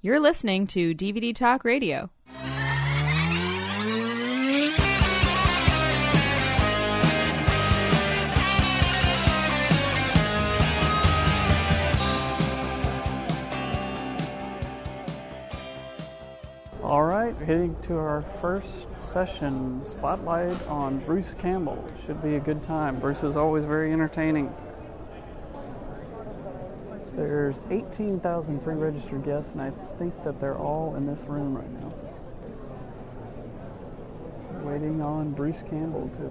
You're listening to DVD Talk Radio. All right, heading to our first session, Spotlight on Bruce Campbell. Should be a good time. Bruce is always very entertaining. There's 18,000 pre-registered guests, and I think that they're all in this room right now. Waiting on Bruce Campbell to...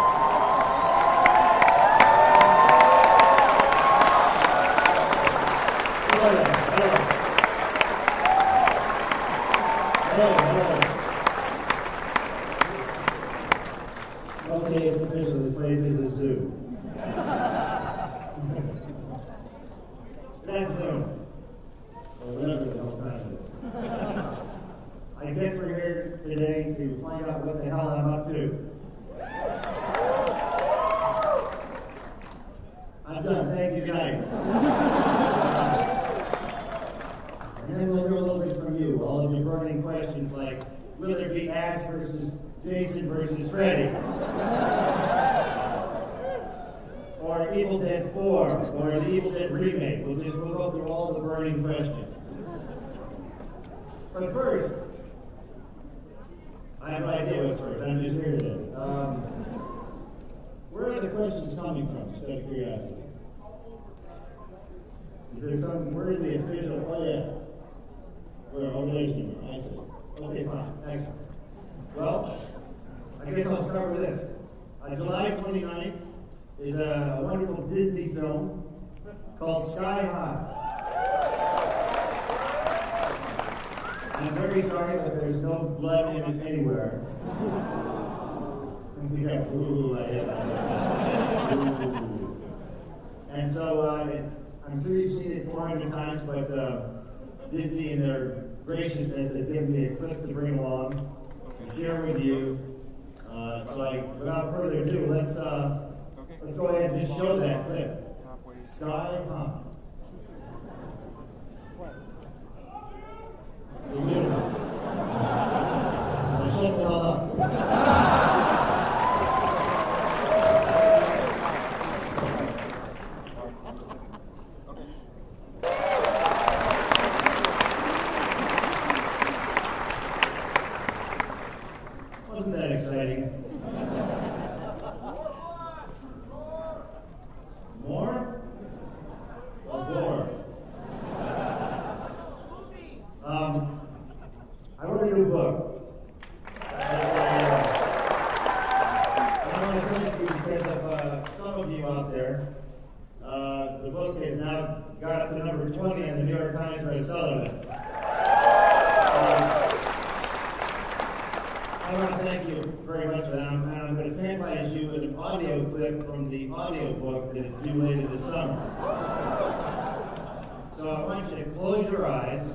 Okay, it's official. This place is a zoo. Good afternoon. Or whatever the hell time it is. I guess we're here today to find out what the hell I'm up to. I'm done. Thank you, guys. And then we'll hear a little bit from you. All of your burning questions like, will there be Ash versus Jason versus Freddy? Or Evil Dead 4, or the Evil Dead remake. We'll go through all the burning questions. But first, I have no idea what's first. I'm just here today. Where are the questions coming from, just out of curiosity? Is there some, where is the official, oh yeah. There's somewhere, I see. Okay, fine, excellent. Well, I guess I'll start with this. July 29th is a wonderful Disney film called Sky High. And I'm very sorry that there's no blood in it anywhere. We got ooh, and so I'm sure you've seen it 400 times, but Disney in their graciousness has given me a clip to bring along to share with you. So without further ado, let's go ahead and just show that clip. Sky High. Beautiful. Now shut the hell up. Wasn't that exciting? More? Or more? I wrote a new book. I want to thank you because of some of you out there. The book has now got up to number 20 on the New York Times bestseller list. I want to thank you very much for that. I'm going to tantalize you with an audio clip from the audio book that is due later this summer. So I want you to close your eyes.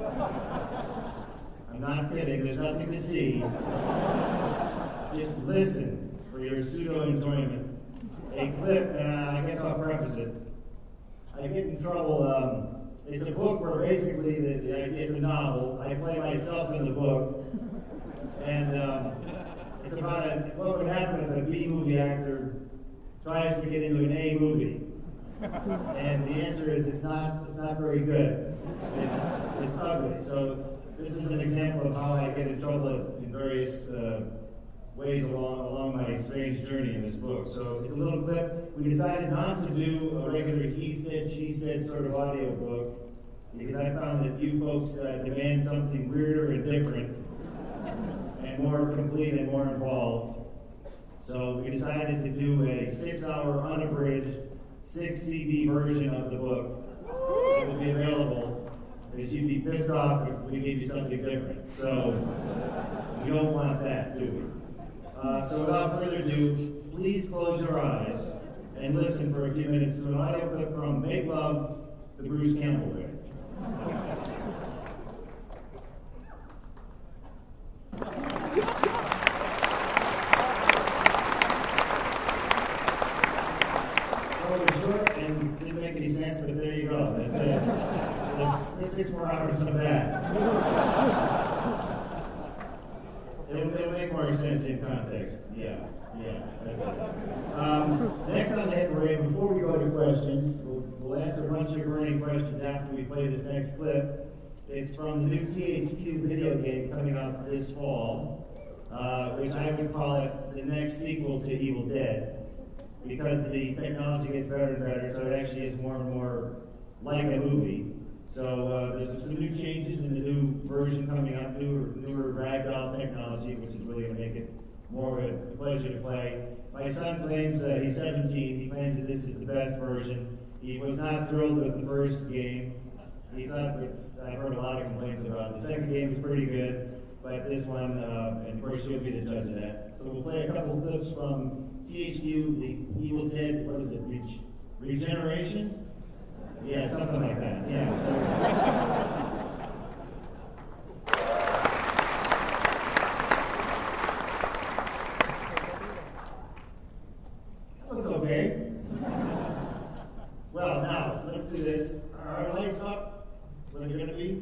I'm not kidding, there's nothing to see. Just listen for your pseudo-enjoyment. A clip, and I guess I'll preface it. I get in trouble. It's a book where basically the idea, it's a novel. I play myself in the book. And it's about what would happen if a B movie actor tries to get into an A movie. And the answer is it's not very good. It's ugly. So this is an example of how I get in trouble in various ways along my strange journey in this book. So it's a little clip. We decided not to do a regular he said, she said sort of audio book because I found that you folks demand something weirder and different and more complete and more involved. So we decided to do a 6-hour unabridged 6-CD version of the book that will be available because you'd be pissed off if we gave you something different. So we don't want that, do we? So without further ado, please close your eyes and listen for a few minutes to an audio clip from Make Love, the Bruce Campbell Band. Well, it was short and didn't make any sense, but there you go. That's 6 more hours in the back. sense in context. Yeah, that's it. Next on the hit parade, before we go to questions, we'll answer a bunch of burning questions after we play this next clip. It's from the new THQ video game coming out this fall, which I would call it the next sequel to Evil Dead, because the technology gets better and better, so it actually is more and more like a movie. So there's some new changes in the new version coming up, newer ragdoll technology, which is really going to make it more of a pleasure to play. My son claims he's 17. He claims that this is the best version. He was not thrilled with the first game. He thought I heard a lot of complaints about it. The second game was pretty good, but this one, and of course you'll be the judge of that. So we'll play a couple of clips from THQ, the Evil Dead, what is it, Regeneration? Yeah, something like that, yeah. That looks okay. Well, now, let's do this. Are our lights up? Where they're going to be?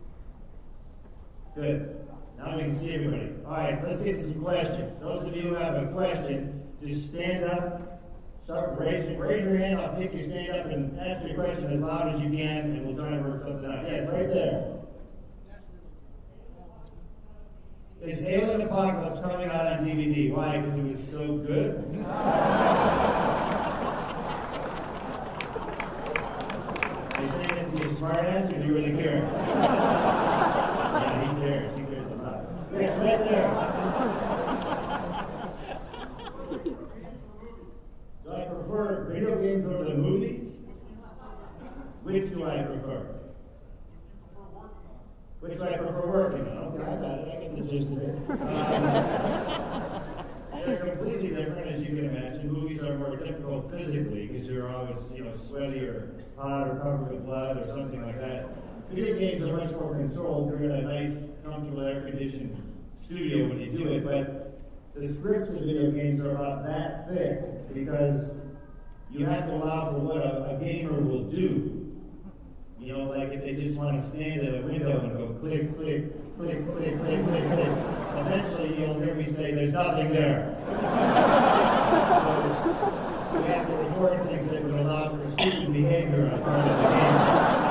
Good. Now we can see everybody. All right, let's get to some questions. Those of you who have a question, just stand up. Raise your hand. I'll pick you, stand up and ask your question as loud as you can, and we'll try and work something out. Yes, right there. Is Alien Apocalypse coming out on DVD? Why? Because it was so good? Are you saying it to be a smartass, or do you really care? Yeah, he cares. He cares a lot. Yes, right there. Do I prefer video games over the movies? Which do I prefer? Which do I prefer working on? Okay, I got it. I get the gist of it. They're completely different, as you can imagine. Movies are more difficult physically because you're always, sweaty or hot or covered with blood or something like that. Video games are much more controlled. You're in a nice, comfortable, air-conditioned studio when you do it, but the scripts of video games are about that thick because you have to allow for what a gamer will do. Like if they just want to stand at a window and go click, click, click, click, click, click, click. Eventually you'll hear me say, there's nothing there. So we have to record things that would allow for student behavior on part of the game.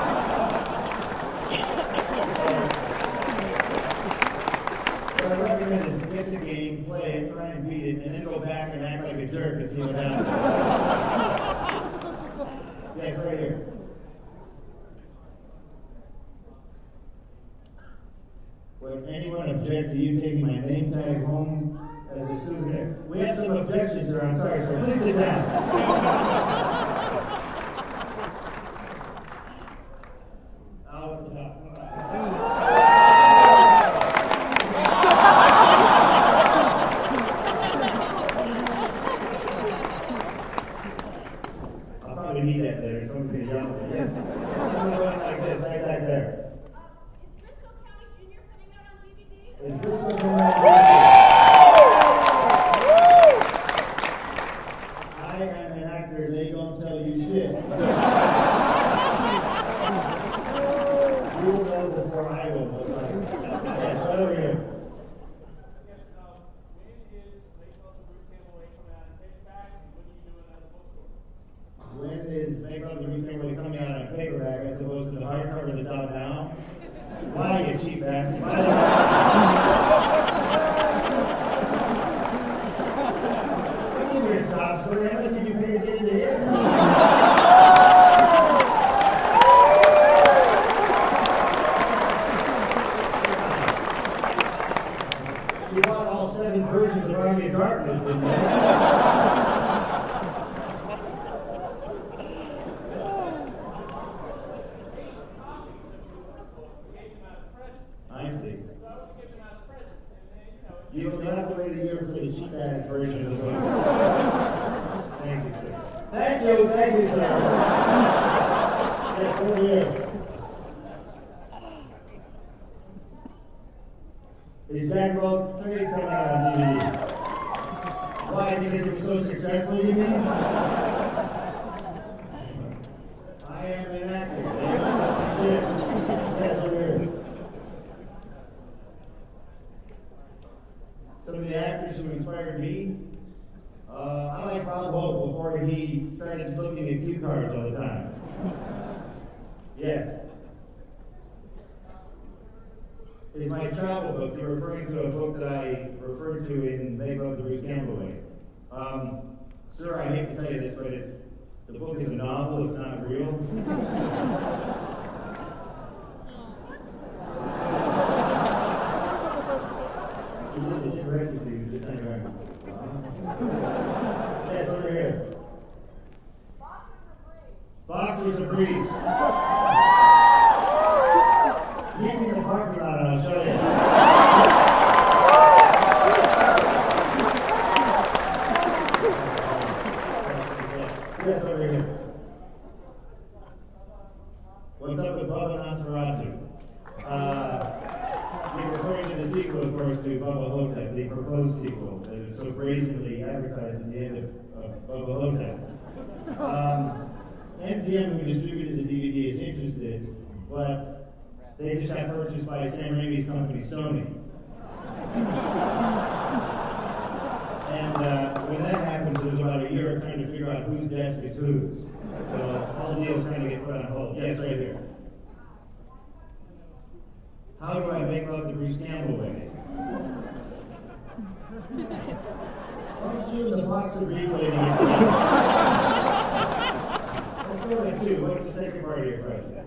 What I recommend is to get the game, play it, try and beat it, and then go back and act like a jerk and see what happens. Yes, right here. Would anyone object to you taking my name tag home as a souvenir? We have some objections here, I'm sorry, so please sit down. Out at the top. I'll probably need that later. Someone's going to yell at me. Yes. Someone going like this, right back there. Is Bristol coming out? I am an actor, they don't tell you shit. You will know before I will, most likely. Yes, right over here. When is Make Love the Bruce Campbell coming out on paperback as opposed to the hardcover that's out now? Why, you cheap bastard? Give me your sob story. How much did you pay to get into here? You bought all 7 versions of Army of Darkness, didn't you? I see. You'll have to wait a year for the cheap-ass version of the book. Thank you, sir. Thank you, sir. Yes, over here. Is Jack Roll Trade coming out on DVD? Why? Because it was so successful, you mean? I am an actor. Shit. Yes, over here. Some of the actors actors who inspired me. I like Bob Hope before he started looking at cue cards all the time. Yes. Is my travel book. You're referring to a book that I referred to in Make Love the Bruce Campbell Way. Sir, I hate to tell you this, but the book is a novel, it's not real. He did correct you, he was just kind of yes, over here. Boxers are briefs. Meet me in the parking lot and I'll show you. Yes, over here. What's up with Bubba Nosferatu? You're referring to the sequel, of course, to Bubba Hotep, the proposed sequel that was so brazenly advertised at the end of Bubba Hotep. MGM, who distributed the DVD, is interested, but they just got purchased by Sam Raimi's company, Sony. And when that happens, there's about a year of trying to figure out whose desk is whose. So all deals kind of get put on hold. Yes, right here. How do I make love the Bruce Campbell way? Aren't you in the box of replay? Let's go to 2. What's the second part of your question?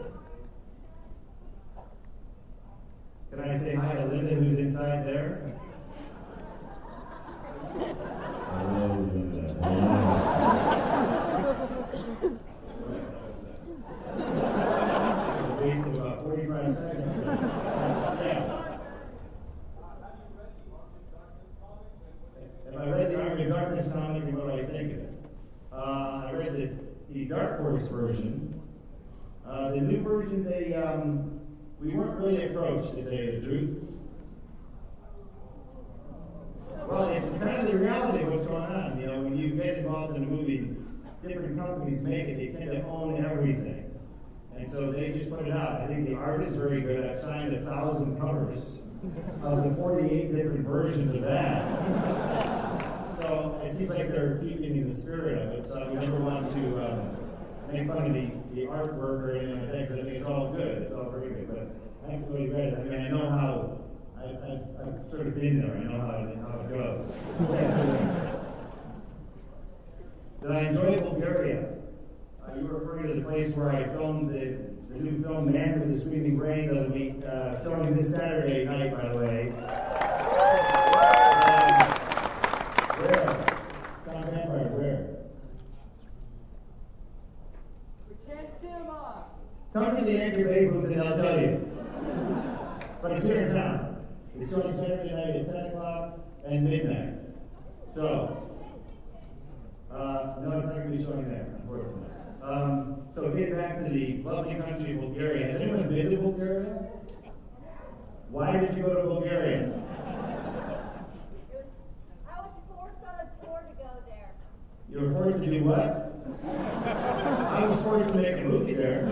Can I say hi to Linda, who's inside there? Hello, Linda. A waste of about 45 seconds. Yeah. Have I read the Army of Darkness comic and what do I think of it? I read the Dark Horse version. The new version, we weren't really approached, to tell you the truth. Well, it's kind of the reality of what's going on. You know, when you get involved in a movie, different companies make it, they tend to own everything. And so they just put it out. I think the art is very good. I've signed 1,000 covers of the 48 different versions of that. So it seems like they're keeping in the spirit of it. So we never want to make fun of the artwork or anything like that, because I think it's all good. It's all very good. But I haven't really read it. I mean, I know how, I've sort of been there. I know how it goes. Did I enjoy Bulgaria? You were referring to the place where I filmed the new film Man with the Screaming Brain that'll be showing this Saturday night, by the way. Where? Tom Vampire, where? Pretend Cinema! Come to the Anchor Bay booth and I'll tell you. But it's here in town. It's showing Saturday night at 10 o'clock and midnight. So, no, it's not going to be showing there, unfortunately. So getting back to the lovely country of Bulgaria. Has anyone been to Bulgaria? Why did you go to Bulgaria? I was forced on a tour to go there. You were forced to do what? I was forced to make a movie there.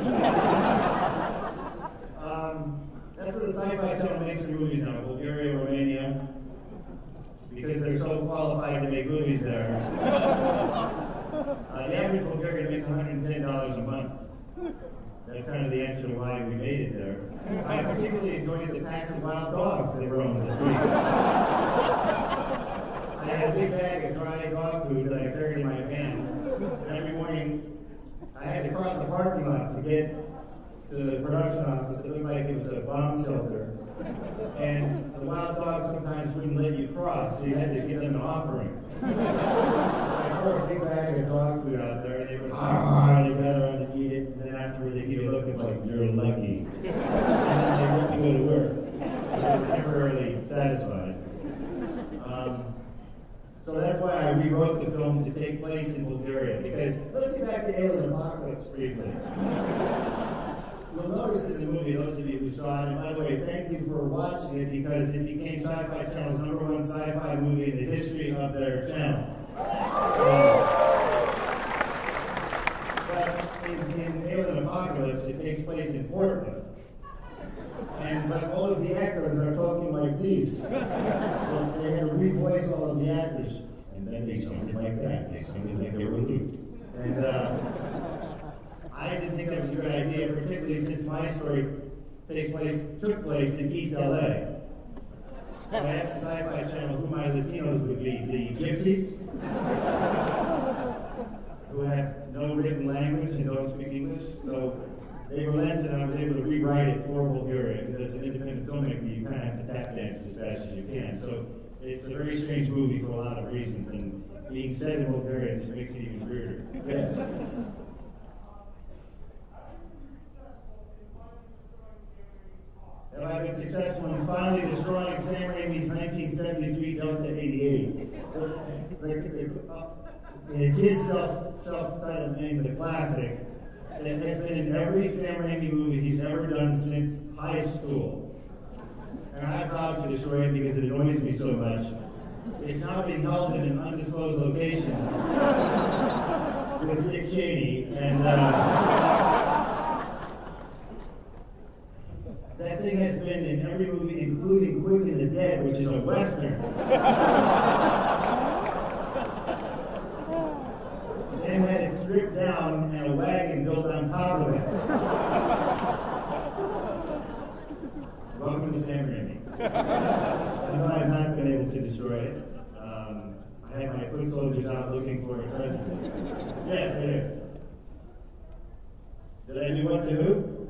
That's where the Sci-Fi Channel makes the movies now, Bulgaria, Romania, because they're so qualified to make movies there. The average Bulgarian makes $110 a month. That's kind of the answer to why we made it there. I particularly enjoyed the packs of wild dogs that roam the streets. I had a big bag of dry dog food that I carried in my van. And every morning, I had to cross the parking lot to get to the production office. It looked like it was a bomb shelter. And the wild dogs sometimes wouldn't let you cross, so you had to give them an offering. So I poured a big bag of dog food out there, and they would they gather around and eat it, and then afterward they give you a look of like, you're lucky. And then they let me go to work. So they were temporarily satisfied. So that's why I rewrote the film to take place in Bulgaria, because let's get back to Alien Apocalypse briefly. You'll notice in the movie, those of you who saw it, and by the way, thank you for watching it, because it became Sci-Fi Channel's #1 sci-fi movie in the history of their channel. But in Alien Apocalypse, it takes place in Portland. but all of the actors are talking like this. So they had to revoice all of the actors. And then they sounded like that. They sounded like they were Luke. And I didn't think that was a good idea, particularly since my story took place in East LA. So I asked the Sci-Fi Channel who my Latinos would be. The Gypsies, who have no written language and don't speak English. So they relented, and I was able to rewrite it for Bulgaria, because as an independent filmmaker, you kind of have to tap dance as fast as you can. So it's a very strange movie for a lot of reasons, and being set in Bulgaria just makes it even weirder. Yes. Have I been successful in finally destroying Sam Raimi's 1973 Delta 88? It's his self-titled name, The Classic. It has been in every Sam Raimi movie he's ever done since high school. And I vowed to destroy it because it annoys me so much. It's now being held in an undisclosed location with Dick Cheney, and that thing has been in every movie, including Quick and the Dead, which is a Western. Sam had it stripped down and a wagon built on top of it. Welcome to Sam Raimi. I know I've not been able to destroy it. I had my foot soldiers out looking for it presently. Yes, right here. Did I do what to who?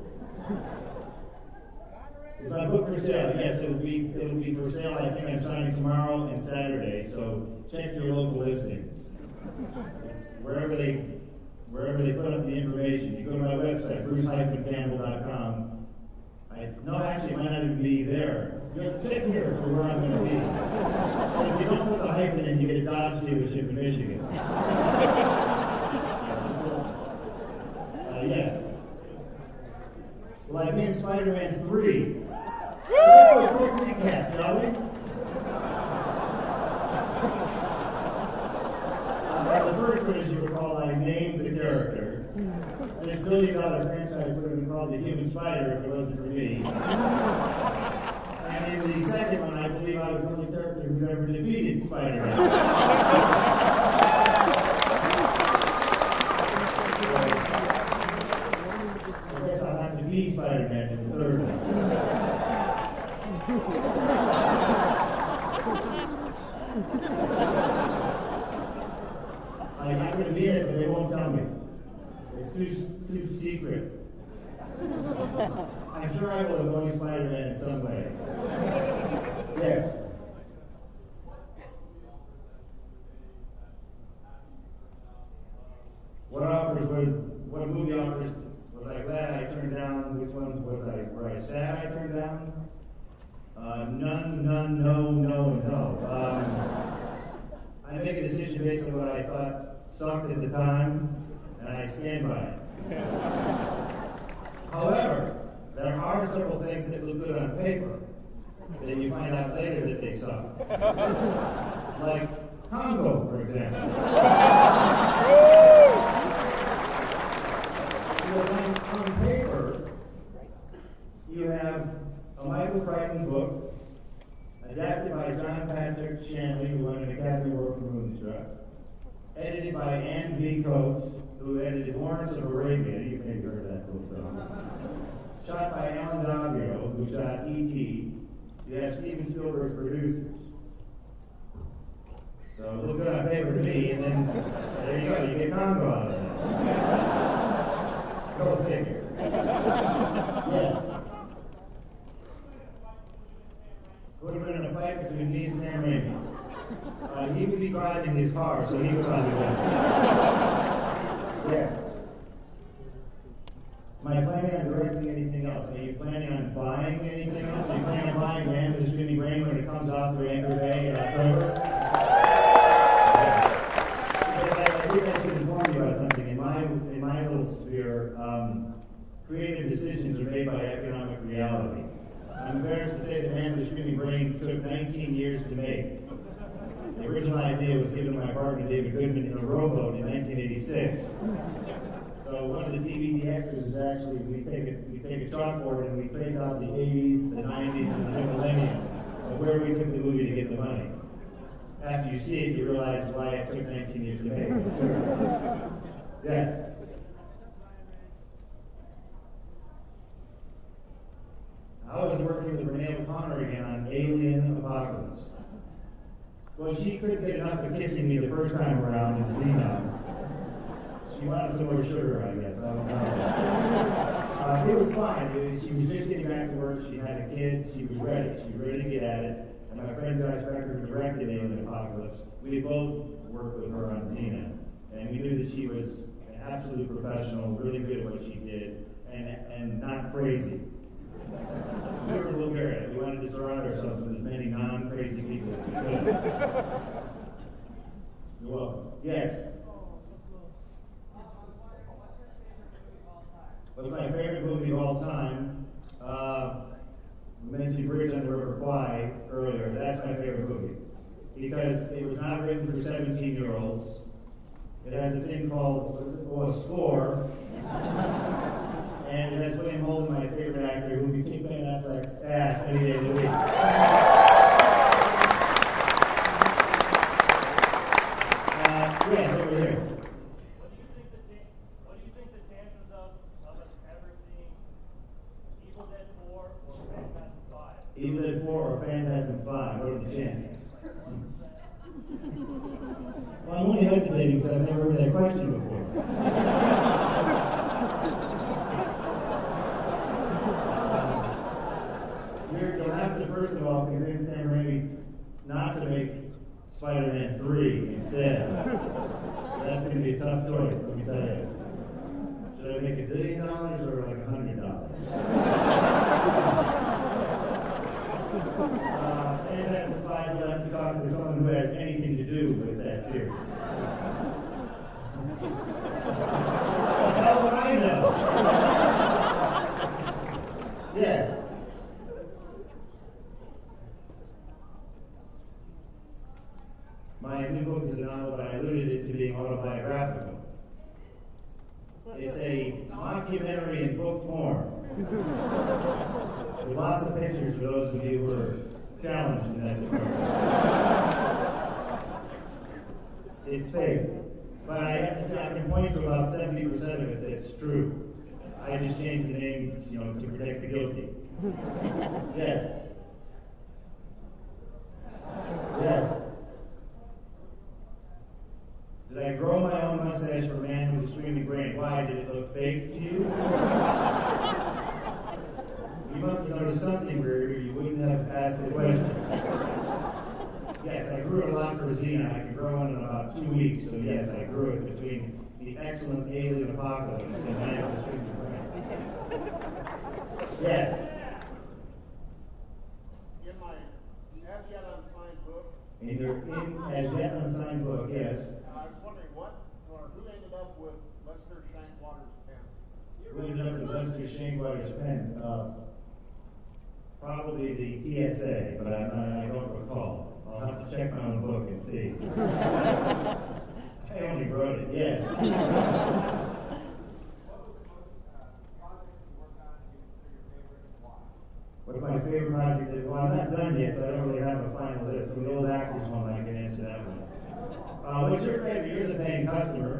Is my book for sale? Yes, it'll be for sale. I think I'm signing tomorrow and Saturday, so check your local listings. Wherever they put up the information. You go to my website, bruce-campbell.com. No, actually, it might not even be there. Just check here for where I'm going to be. But if you don't put the hyphen in, you get a Dodge dealership in Michigan. Yes. Well, I've been Spider-Man 3. Let's do a quick recap, shall we? The first one, as you recall, I named the character. This billion-dollar franchise would have been called The Human Spider if it wasn't for me. And in the second one, I believe I was the only character who's ever defeated Spider-Man. I guess I'll have to be Spider-Man in the third one. I'm going to be in it, but they won't tell me. It's too secret. I'm sure I will annoy Spider-Man in some way. Yes. What movie offers was I glad I turned down? Which ones were I sad I turned down? None, no. I make a decision based on what I thought sucked at the time, and I stand by it. However, there are several things that look good on paper that you find out later that they suck. Like Congo, for example. Because on paper, you have a Michael Crichton book, adapted by John Patrick Shanley, who won an Academy Award for Moonstruck, edited by Anne V. Coates, who edited Lawrence of Arabia. You may have heard that book, though. Shot by Alan Daggio, who shot E.T. You have Steven Spielberg's producers. So it looked good on paper to me, and then there you go, you get Congo out of that. Go figure. Yes. Would have been in a fight between me and Sam Raimi. He would be driving his car, so he would probably win. Yes. Am I planning on directing anything else? Are you planning on buying anything else? Are you planning on buying Man with the Screaming Brain when it comes out through Anchor Bay in October? I think I should inform you about something. In my little sphere, creative decisions are made by economic reality. I'm embarrassed to say that Man with the Screaming Brain took 19 years to make. The original idea was given to my partner David Goodman in a rowboat in 1986. So So one of the DVD extras is actually we take a chalkboard and we trace out the 80s, the 90s, and the new millennium of where we took the movie to get the money. After you see it, you realize why it took 19 years to make. Sure. Yes. I was working with Renee O'Connor again on Alien Apocalypse. Well, she couldn't get enough of kissing me the first time around in Xenon. She wanted some more sugar, I guess. I don't know. It was fine. She was just getting back to work. She had a kid. She was ready. She was ready to get at it. And my friend Josh Becker, who directed Alien Apocalypse, we both worked with her on Xenon. And we knew that she was an absolute professional, really good at what she did, and not crazy. We were in Bulgaria. We wanted to surround ourselves with as many non-crazy people as we could. You're welcome. Yes? What's my favorite movie of all time? We mentioned Bridge on the River Kwai earlier. That's my favorite movie. Because it was not written for 17-year-olds. It has a thing called, a score. And it has William Holden, my favorite actor, who would kick Ben Affleck's ass any day of the week. Yes, over here. What do you think the chances of us ever seeing Evil Dead 4 or Phantasm 5? Evil Dead 4 or Phantasm 5? What are the chances? Well, I'm only hesitating because I've never heard that question before. You'll have to, first of all, convince Sam Raimi not to make Spider-Man 3 instead. That's going to be a tough choice, let me tell you. Should I make $1 billion or like $100? Phantasm 5, you'll have to talk to someone who has anything to do with that series. What the hell would I know? Yes. My new book is a novel, but I alluded it to being autobiographical. It's a mockumentary in book form. With lots of pictures for those of you who are challenged in that department. It's fake. But I have to say, I can point to about 70% of it that's true. I just changed the name, to protect the guilty. Yes. Yes. Did I grow my own mustache for a man with a screaming brain? Why? Did it look fake to you? You must have noticed something weird or you wouldn't have asked the question. Yes, I grew it a lot for Xena. I could grow one in about 2 weeks, so yes, I grew it between the excellent Alien Apocalypse and Man with a Screaming Brain. Yes? In my as yet unsigned book, In your as yet unsigned book, yes. I was wondering who ended up with Lester Shankwater's pen? Who ended up with Lester Shankwater's pen? Probably the TSA, but I don't recall. I'll have to check my own book and see. I only wrote it, yes. What's my favorite project? Well, I'm not done yet, so I don't really have a final list. So the old actors one, I can answer that one. What's your favorite? You're the paying customer.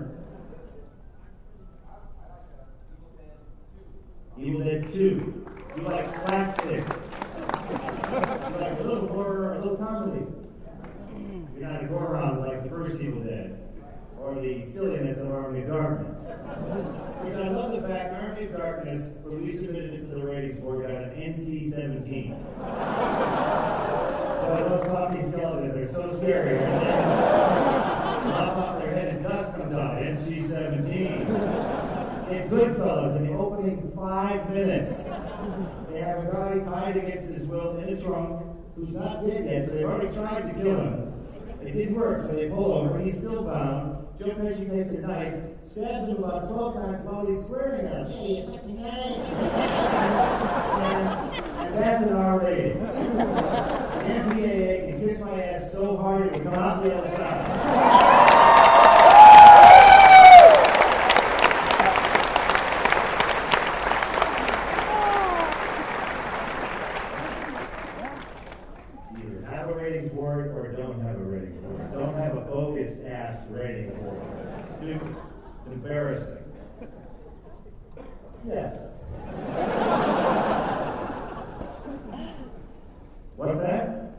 Evil Dead 2. You like slapstick. You like a little horror, a little comedy. You're not a gorehound like the first Evil Dead, or the silliness of Army of Darkness. Which I love the fact Army of Darkness, when we submitted it to the ratings board, got an NC-17. Boy, those talking skeletons are so scary. Lop off their head and dust comes out. NC-17. In Goodfellas, in the opening 5 minutes, they have a guy tied against his will in a trunk who's not dead yet, so they've already tried to kill him. It didn't work, so they pull over. He's still bound. Joe Pesci takes a knife, stabs him about 12 times while he's swearing at him. Hey, you fucking guy! And that's an R rating. The MPAA can kiss my ass so hard it would come out the other side. have a ratings board or don't have a ratings board. Don't have a bogus-ass ratings board. It's stupid. It's embarrassing. Yes. What's that?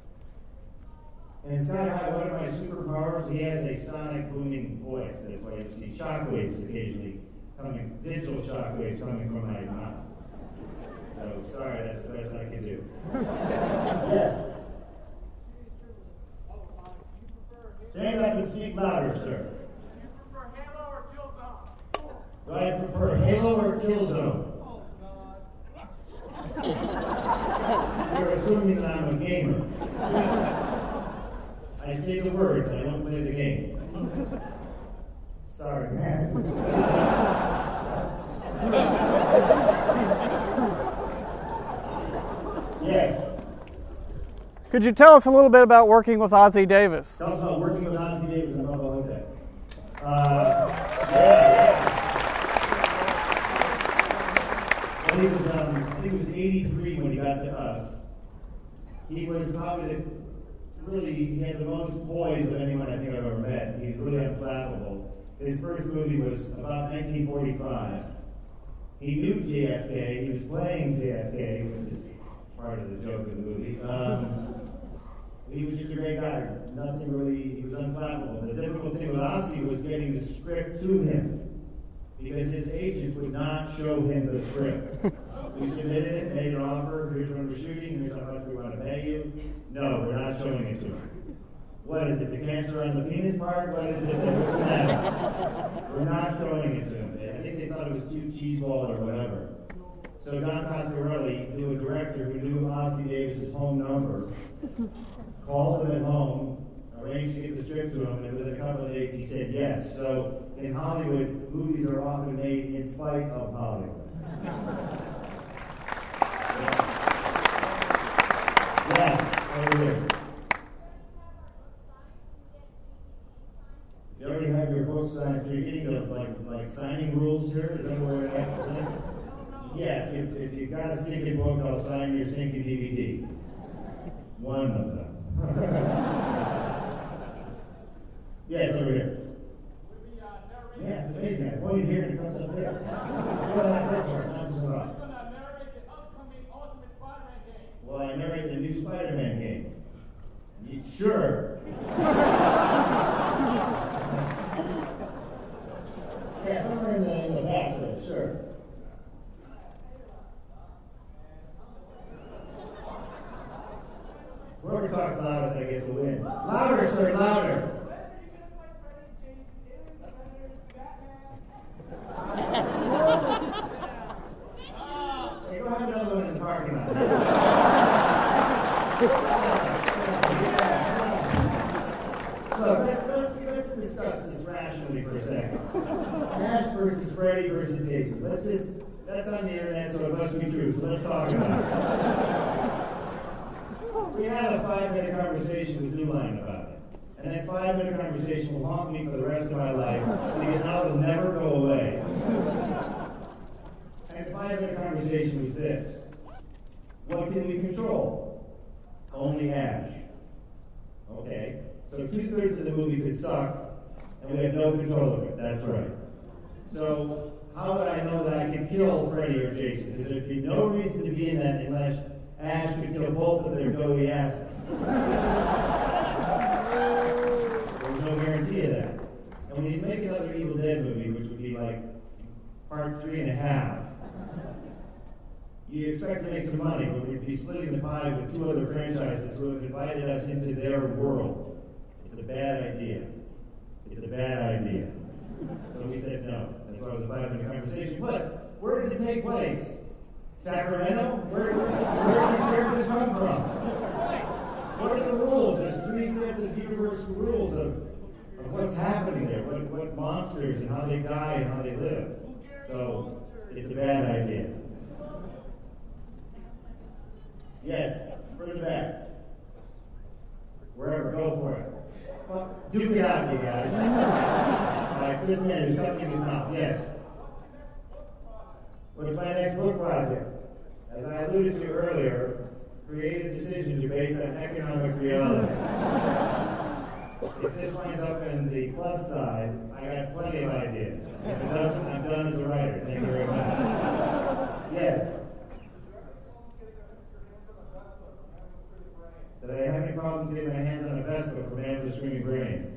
In Sky High, one of my superpowers, he has a sonic booming voice. That's why you see shockwaves occasionally coming, digital shockwaves coming from my mouth. So, sorry, that's the best I can do. Yes. Stand up and speak louder, sir. Do you prefer Halo or Killzone? Do I prefer Halo or Killzone? Oh, God. You're assuming that I'm a gamer. I say the words, I don't play the game. Sorry, man. Yes. Could you tell us a little bit about working with Ossie Davis? Tell us about working with Ossie Davis and Bubba Hotep. Yeah. I think it was 83 when he got to us. He was probably he had the most poise of anyone I think I've ever met. He was really unflappable. His first movie was about 1945. He knew JFK. He was playing JFK, which is part of the joke of the movie. He was just a great guy. Nothing really, he was unflappable. The difficult thing with Ossie was getting the script to him, because his agents would not show him the script. We submitted it, made an offer, here's when we're shooting, here's how much we want to pay you. No, we're not showing it to him. What is it, the cancer on the penis part? What is it? What's the matter? We're not showing it to him. I think they thought it was too cheeseball or whatever. So Don Coscarelli knew a director who knew Ossie Davis' home number, called him at home, arranged to get the script to him, and within a couple of days he said yes. So in Hollywood, movies are often made in spite of Hollywood. Yeah, over here. You already have your book signed, so you're getting the like signing rules here? Is that where we're at? Yeah, if you've got a stinking book, I'll sign your stinking DVD. One of them. Yes, over here. Yeah, it's amazing. I pointed here and it comes up there. Go ahead, go for it. Not just about. You're going to narrate the upcoming Ultimate Spider-Man game. Will I narrate the new Spider-Man game? Sure. Yeah, somewhere in the back there, sure. Whoever talks loudest, I guess, will win. Louder, sir, louder. Hey, go have another one in the parking lot. Look, let's discuss this rationally for a second. Ash versus Freddy versus Jason. That's on the internet, so it must be true. So let's talk about it. We had a 5-minute conversation with New Line about it. And that 5-minute conversation will haunt me for the rest of my life, because now it'll never go away. And the 5-minute conversation was this. What can we control? Only Ash. Okay. So 2/3 of the movie could suck, and we have no control of it. That's right. So how would I know that I could kill Freddy or Jason? Because there'd be no reason to be in that unless Ash could kill both of their doughy asses. There's no guarantee of that. And when you make another Evil Dead movie, which would be like part 3.5, you expect to make some money, but we'd be splitting the pie with 2 other franchises who have invited us into their world. It's a bad idea. It's a bad idea. So we said no. That's why it was a 5-minute conversation. Plus, where does it take place? Sacramento? Where do these characters come from? What are the rules? There's 3 sets of universal rules of what's happening there, what monsters and how they die and how they live. So it's a bad idea. Yes, further back. Wherever, go for it. Duke it out, you guys. All right, this man is cutting in his mouth. Yes. What's my next book project? As I alluded to earlier, creative decisions are based on economic reality. If this winds up in the plus side, I got plenty of ideas. If it doesn't, I'm done as a writer. Thank you very much. Yes. Did I have any problems getting my hands on a Vespa for Man with a Screaming Brain?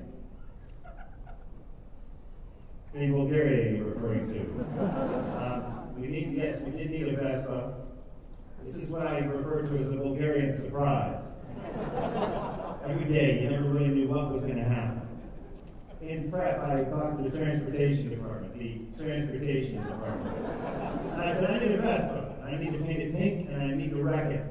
In Bulgaria, you're referring to. We did need a Vespa. This is what I refer to as the Bulgarian surprise. Every day, you never really knew what was going to happen. In prep, I talked to the transportation department. And I said, I need a Vespa. I need to paint it pink, and I need to wreck it.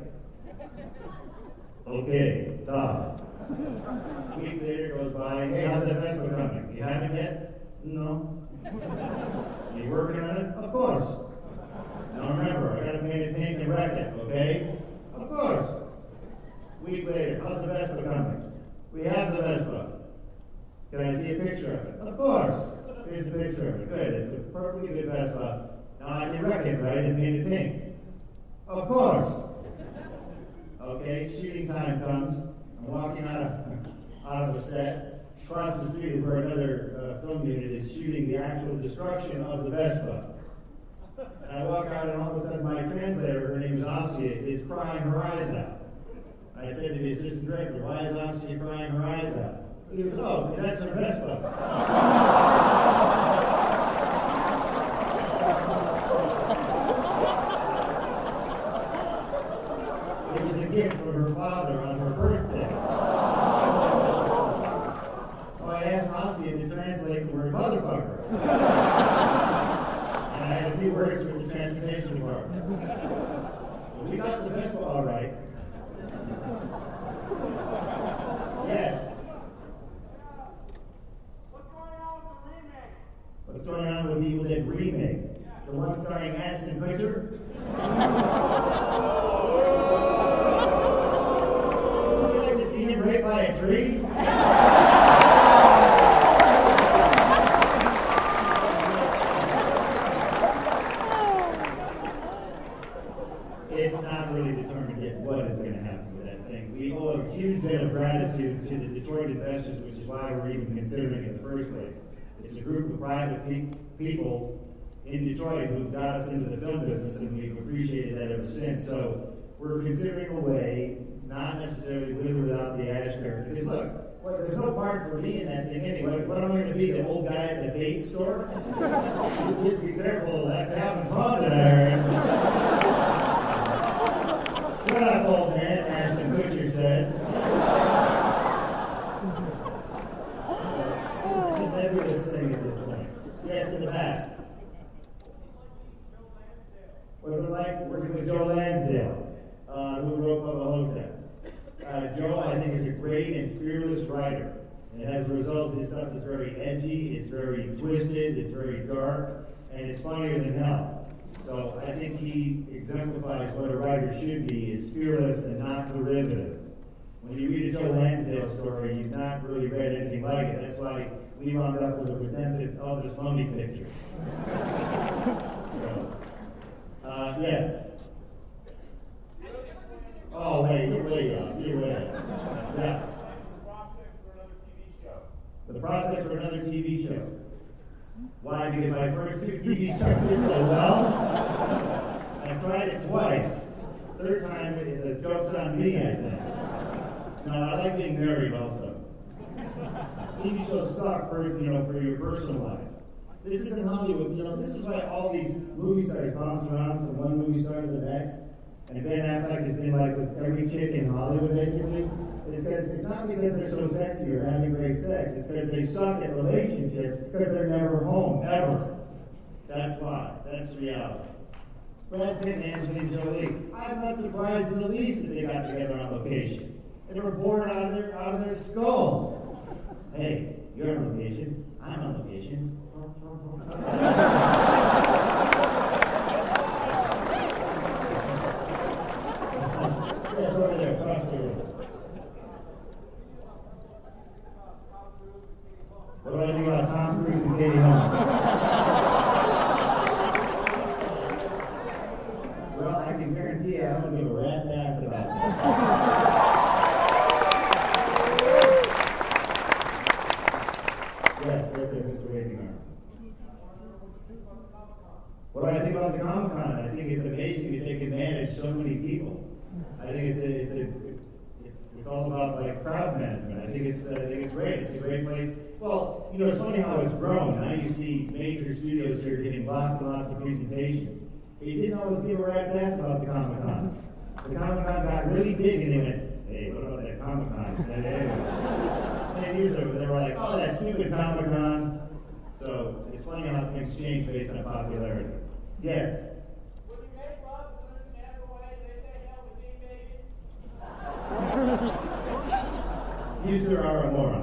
Okay, done. A week later goes by. Hey, how's that Vespa coming? You haven't yet? No. Are you working on it? Of course. Now remember, I got to paint it pink and wreck it, okay? Of course. Week later, how's the Vespa coming? We have the Vespa. Can I see a picture of it? Of course. Here's the picture of it. Good. It's a perfectly good Vespa. Now I can wreck it, right, and paint it pink. Of course. Okay, shooting time comes. I'm walking out of the set. Across the street is where another film unit is shooting the actual destruction of the Vespa. And I walk out, and all of a sudden my translator, her name is Asya, is crying her eyes out. I said to the assistant director, why is Asya crying her eyes out? He goes, oh, because that's her Vespa. It was a gift from her father on her birthday. So I asked Asya to translate the word motherfucker. And I had a few words with the transportation department. But we got the Vespa all right. Yes. What's going on with the Evil Dead remake? The one starring Ashton Kutcher? Would you like to see him raped by a tree? It's not really determined yet what is going to happen with that thing. We owe a huge debt of gratitude to the Detroit investors, which is why we're even considering it in the first place. It's a group of private people in Detroit who got us into the film business, and we've appreciated that ever since. So we're considering a way, not necessarily with or without the Ash character. Because look, well, there's no part for me in that thing anyway. What am I going to be, the old guy at the bait store? Just be careful, that's having fun in there. Shut up, old man, Ashton Kutcher says. It's a nebulous thing at this point. Yes, in the back. What's it like working with Joe Lansdale, who wrote Bubba Hotep? Joe, I think, is a great and fearless writer. And as a result, his stuff is very edgy, it's very twisted, it's very dark, and it's funnier than hell. So I think he exemplifies what a writer should be, is fearless and not derivative. When you read a Joe Lansdale story, you've not really read anything like it. That's why we wound up with a redemptive Elvis mummy picture. Yes. Oh, wait, you're way up. You're way up. Yeah. The prospects for another TV show. Why? Because my first two TV shows did so well. I tried it twice. Third time, the joke's on me, I think. No, I like being married also. TV shows suck for your personal life. This isn't Hollywood. This is why all these movie stars bounce around from one movie star to the next. And Ben Affleck has been like with every chick in Hollywood, basically. It's not because they're so sexy or having great sex. It's because they suck at relationships because they're never home, ever. That's why. That's reality. Brad Pitt and Angelina Jolie. I'm not surprised in the least that they got together on location. They were bored out of their skull. Hey, you're on location. I'm on location. Yes, over there, across the room. What do I think about Tom Cruise and Katie Holmes? Well, I can guarantee I don't give a rat's ass about that. manage so many people. I think it's all about like crowd management. I think it's great. It's a great place. Well, you know, it's funny how it's grown. Now you see major studios here giving lots and lots of presentations. But you didn't always give a rat's ass about the Comic-Con. The Comic-Con got really big and they went, hey, what about that Comic-Con? 10 years ago, they were like, oh, that stupid Comic-Con. So it's funny how things change based on popularity. Yes? Would you make love to Mr. Everway? They say hell with me, baby. You, sir, are a moron.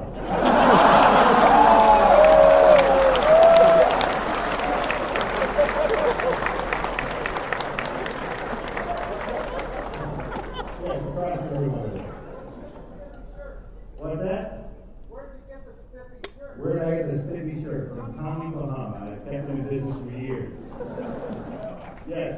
Yes, across the room over there. What's that? Where'd you get the spiffy shirt? Where did I get the spiffy shirt? From Tommy Bahama. I've kept him in business for years. Yes.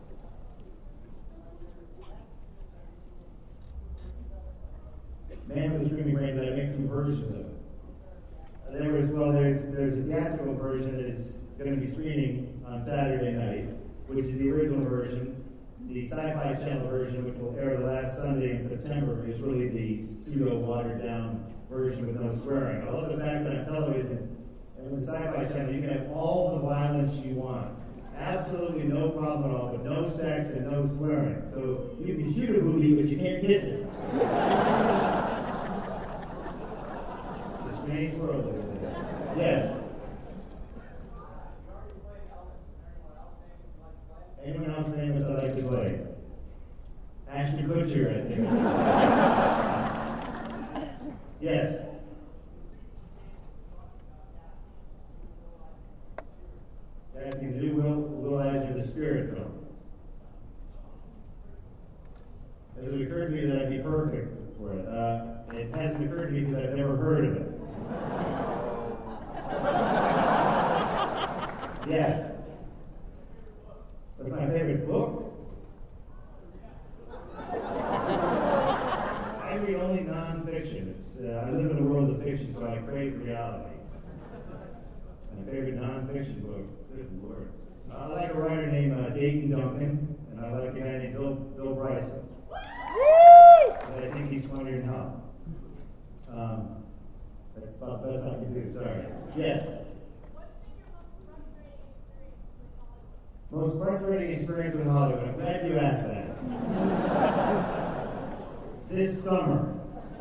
Man with a Screaming Brain, that I make 2 versions of it. There's a theatrical version that is going to be screening on Saturday night, which is the original version. The Sci-Fi Channel version, which will air the last Sunday in September, is really the pseudo watered down version with no swearing. I love the fact that on television and with the Sci-Fi Channel, you can have all the violence you want. Absolutely no problem at all, but no sex and no swearing. So you can shoot a movie, but you can't kiss it. It's a strange world over there. Yes? Anyone else famous I like to play? Ashton Kutcher, I think. Yes? Asking to do Will Eisner, the Spirit film. It occurred to me that I'd be perfect for it. It hasn't occurred to me because I've never heard of it. Yes. What's my favorite book? I read only nonfiction. I live in a world of fiction, so I crave reality. My favorite nonfiction book, good Lord. I like a writer named Dayton Duncan, and I like a guy named Bill Bryson. But I think he's funnier than hell. That's about the best I can do, sorry. Yes? Most frustrating experience with Hollywood. I'm glad you asked that. This summer,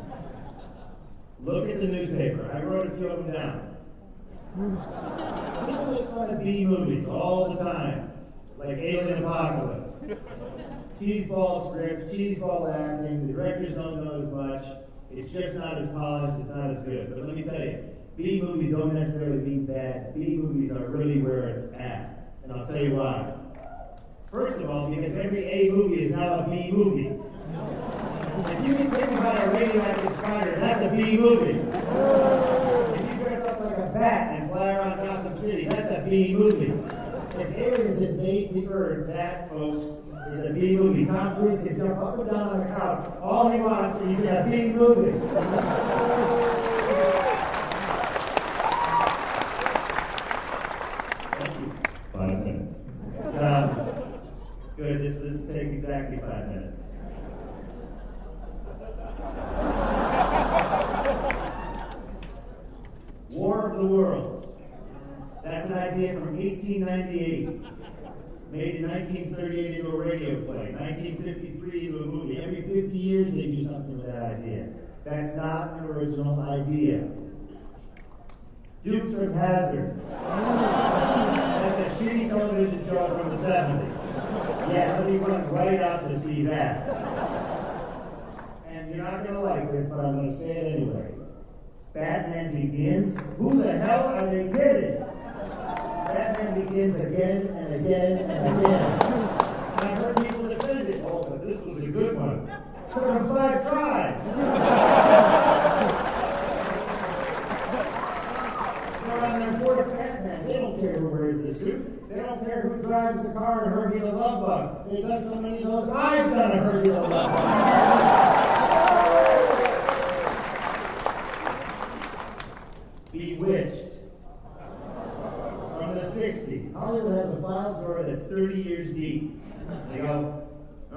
look at the newspaper. I wrote a few of them down. People make fun of B movies all the time, like Alien Apocalypse. Cheeseball script, cheeseball acting, the directors don't know as much. It's just not as polished, it's not as good. But let me tell you, B movies don't necessarily mean bad. B movies are really where it's at. And I'll tell you why. First of all, because every A movie is now a B movie. If you get taken by a radioactive spider, that's a B movie. If you dress up like a bat and fly around Gotham City, that's a B movie. If aliens invade the Earth, that, folks, is a B movie. Tom Cruise can jump up and down on the couch all he wants, and he's in a B movie. Good, this will take exactly 5 minutes. War of the Worlds. That's an idea from 1898. Made in 1938 into a radio play. 1953 into a movie. Every 50 years they do something with that idea. That's not an original idea. Dukes of Hazzard. That's a shitty television show from the 70s. Yeah, let me run right out to see that. And you're not going to like this, but I'm going to say it anyway. Batman Begins? Who the hell are they kidding? Batman Begins again and again and again. And I've heard people defend it. Oh, but this was a good one. Took them 5 tries. They're on their 4th Batman. They don't care who wears the suit. They don't care who drives the car in Herbie the Love Bug. They've done so many of those. I've done a Herbie the Love Bug. Bewitched. From the 60s. Hollywood has a file drawer that's 30 years deep. They go,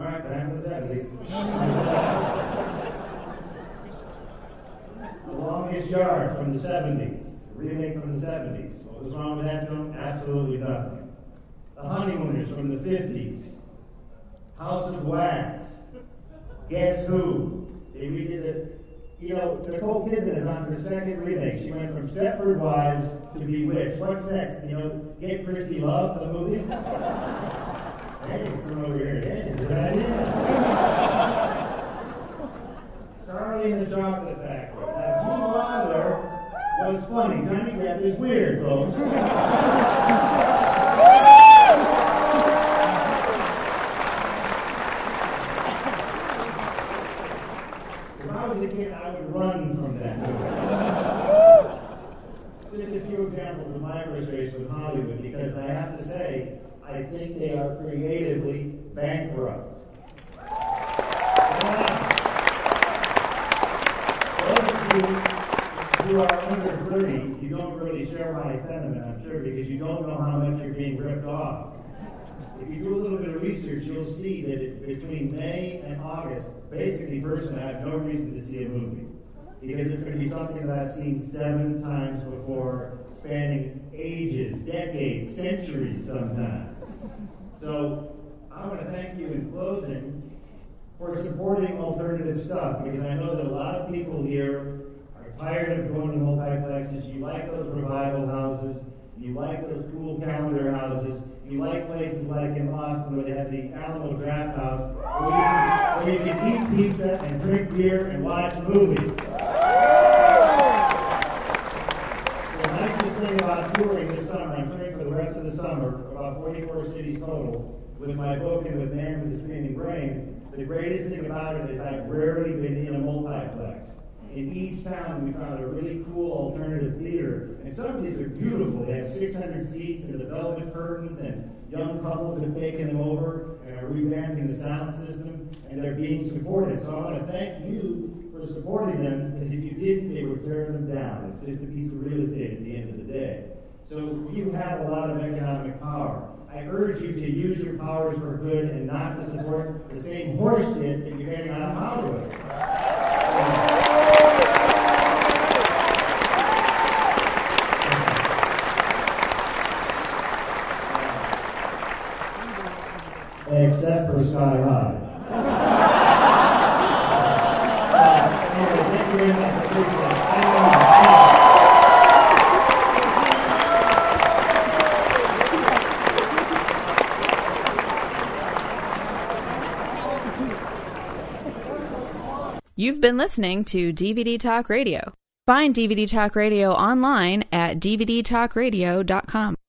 Longest Yard from the 70s, a remake from the 70s. What was wrong with that film? Absolutely nothing. The Honeymooners from the 50s. House of Wax. Guess Who? They redid it. You know, Nicole Kidman is on her second remake. She went from Stepford Wives to Bewitched. What's next? You know, get Christy Love for the movie? Hey, someone over here. Hey, good idea. Charlie and the Chocolate Factory. Now, Gene Wilder was funny. Johnny Depp is weird, folks. If I was a kid, I would run from that movie. Just a few examples of my frustration with Hollywood, because I have to say, I think they are creatively bankrupt. Those of you who are under 30, you don't really share my sentiment, I'm sure, because you don't know how much you're being ripped off. If you do a little bit of research, you'll see that between May and August, basically, personally, I have no reason to see a movie. Because it's going to be something that I've seen 7 times before, spanning ages, decades, centuries sometimes. So I want to thank you in closing for supporting alternative stuff, because I know that a lot of people here are tired of going to multiplexes. You like those revival houses. You like those cool calendar houses. You like places like in Boston where they have the Alamo Draft House where you can eat pizza and drink beer and watch movies. The nicest thing about touring this summer, I'm touring for the rest of the summer, about 44 cities total, with my book and with Man with the Screaming Brain. The greatest thing about it is I've rarely been in a multiplex. In each town, we found a really cool alternative theater. And some of these are beautiful. They have 600 seats and the velvet curtains, and young couples have taken them over and are revamping the sound system, and they're being supported. So I want to thank you for supporting them, because if you didn't, they would tear them down. It's just a piece of real estate at the end of the day. So you have a lot of economic power. I urge you to use your powers for good and not to support the same horse shit that you're getting out of Hollywood. Except for Sky High. Anyway, thank you very much. I appreciate it. You've been listening to DVD Talk Radio. Find DVD Talk Radio online at dvdtalkradio.com.